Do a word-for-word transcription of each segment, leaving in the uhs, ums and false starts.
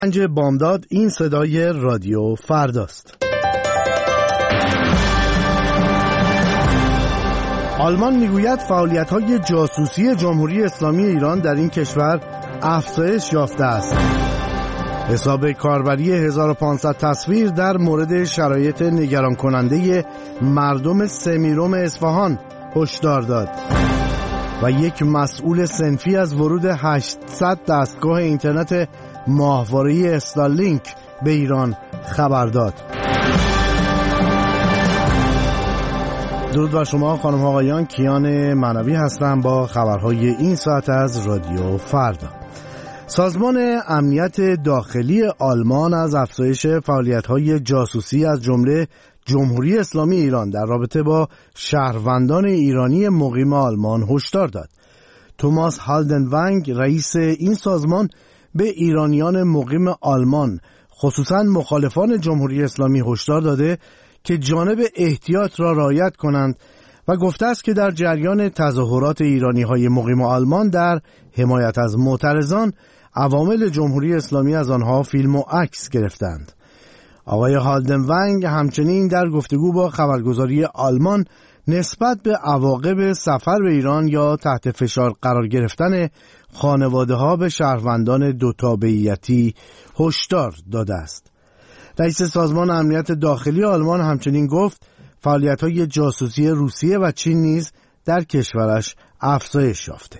پنج بامداد. این صدای رادیو فرداست. آلمان میگوید فعالیت‌های جاسوسی جمهوری اسلامی ایران در این کشور افزایش یافته است. حساب کاربری هزار و پانصد تصویر در مورد شرایط نگران کننده مردم سمیروم اصفهان هشدار داد و یک مسئول صنفی از ورود هشتصد دستگاه اینترنت ماهواره‌ای استارلینک به ایران خبر داد. درود بر شما خانم آقایان، کیان معنوی هستم با خبرهای این ساعت از رادیو فردا. سازمان امنیت داخلی آلمان از افزایش فعالیت‌های جاسوسی از جمله جمهوری اسلامی ایران در رابطه با شهروندان ایرانی مقیم آلمان هشدار داد. توماس هالدنوانگ رئیس این سازمان به ایرانیان مقیم آلمان خصوصاً مخالفان جمهوری اسلامی هشدار داده که جانب احتیاط را رعایت کنند و گفته است که در جریان تظاهرات ایرانی‌های مقیم آلمان در حمایت از معترضان عوامل جمهوری اسلامی از آنها فیلم و عکس گرفتند. آقای هالدنوانگ همچنین در گفتگو با خبرگزاری آلمان نسبت به عواقب سفر به ایران یا تحت فشار قرار گرفتن خانواده‌ها به شهروندان دو تابعیتی هشدار داده است. رئیس سازمان امنیت داخلی آلمان همچنین گفت فعالیت‌های جاسوسی روسیه و چین نیز در کشورش افزایش یافته.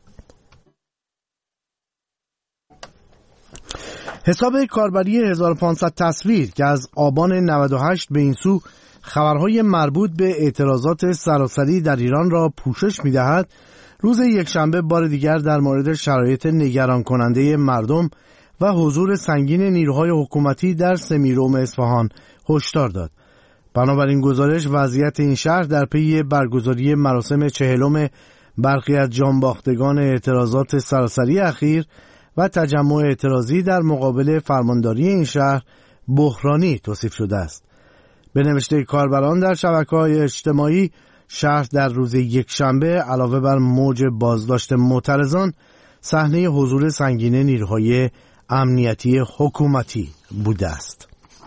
حساب کاربری هزار و پانصد تصویر که از آبان نود و هشت به این سو خبرهای مربوط به اعتراضات سراسری در ایران را پوشش می‌دهد، روز یکشنبه بار دیگر در مورد شرایط نگران کننده مردم و حضور سنگین نیروهای حکومتی در سمیروم اصفهان هشدار داد. بنابراین گزارش وضعیت این شهر در پی برگزاری مراسم چهلم برخی از جانباختگان اعتراضات سراسری اخیر و تجمع اعتراضی در مقابل فرمانداری این شهر بحرانی توصیف شده است. به نوشته کاربران در شبکه‌های اجتماعی، شهر در روز یکشنبه علاوه بر موج بازداشت معترضان صحنه حضور سنگین نیروهای امنیتی حکومتی بوده است.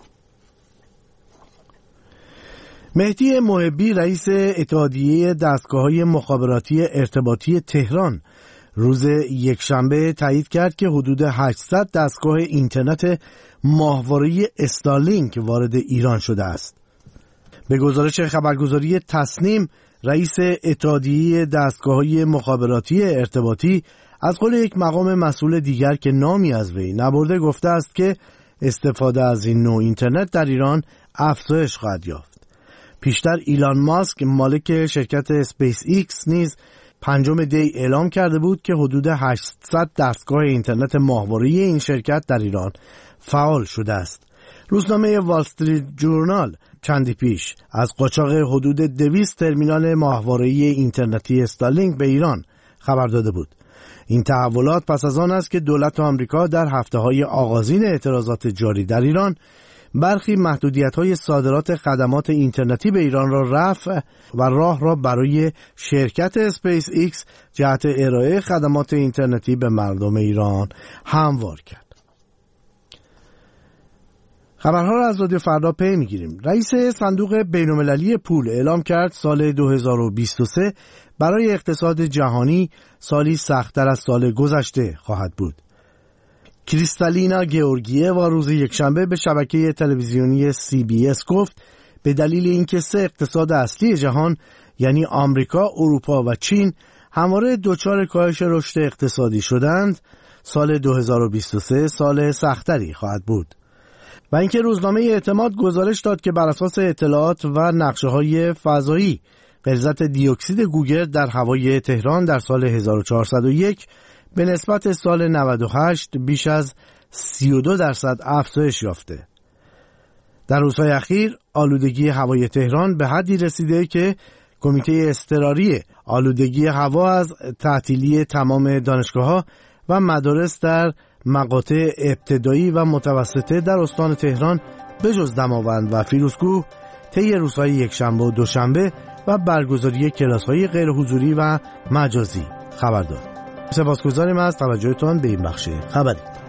مهدی محبی رئیس اتحادیه دستگاه‌های مخابراتی ارتباطی تهران روز یکشنبه تایید کرد که حدود هشتصد دستگاه اینترنت ماهواره‌ای استارلینک وارد ایران شده است. به گزارش خبرگزاری تصنیم، رئیس اتحادیه دستگاه‌های مخابراتی ارتباطی از قول یک مقام مسئول دیگر که نامی از وی نبرده گفته است که استفاده از این نوع اینترنت در ایران افزایش خواهد یافت. پیشتر ایلان ماسک مالک شرکت اسپیس ایکس نیز پنجم دی اعلام کرده بود که حدود هشتصد دستگاه اینترنت ماهواره‌ای این شرکت در ایران فعال شده است. روزنامه وال استریت جورنال چندی پیش از قاچاق حدود دویست ترمینال ماهواره‌ای اینترنتی استارلینک به ایران خبر داده بود. این تحولات پس از آن است که دولت آمریکا در هفته‌های آغازین اعتراضات جاری در ایران برخی محدودیت‌های صادرات خدمات اینترنتی به ایران را رفع و راه را برای شرکت اسپیس ایکس جهت ارائه خدمات اینترنتی به مردم ایران هموار کرد. خبرها را از رادیو فردا پی می‌گیریم. رئیس صندوق بین‌المللی پول اعلام کرد سال دو هزار و بیست و سه برای اقتصاد جهانی سالی سخت‌تر از سال گذشته خواهد بود. کریستالینا گئورگییوا روز یکشنبه به شبکه تلویزیونی سی بی اس گفت به دلیل اینکه سه اقتصاد اصلی جهان یعنی آمریکا، اروپا و چین همواره دچار کاهش رشد اقتصادی شدند، سال دو هزار و بیست و سه سال سخت‌تری خواهد بود. و اینکه روزنامه اعتماد گزارش داد که بر اساس اطلاعات و نقشه‌های فضایی غلظت دیوکسید گوگرد در هوای تهران در سال هزار و چهارصد و یک به نسبت سال نود و هشت بیش از سی و دو درصد افزایش یافته. در روزهای اخیر آلودگی هوای تهران به حدی رسیده که کمیته اضطراری آلودگی هوا از تعطیلی تمام دانشگاه‌ها و مدارس در مقاطع ابتدایی و متوسطه در استان تهران به جز دماوند و فیروزکوه طی روزهای یکشنبه و دوشنبه و برگزاری کلاس‌های غیر حضوری و مجازی خبر داد. سپاسگزاریم از توجهتان به این بخش خبری.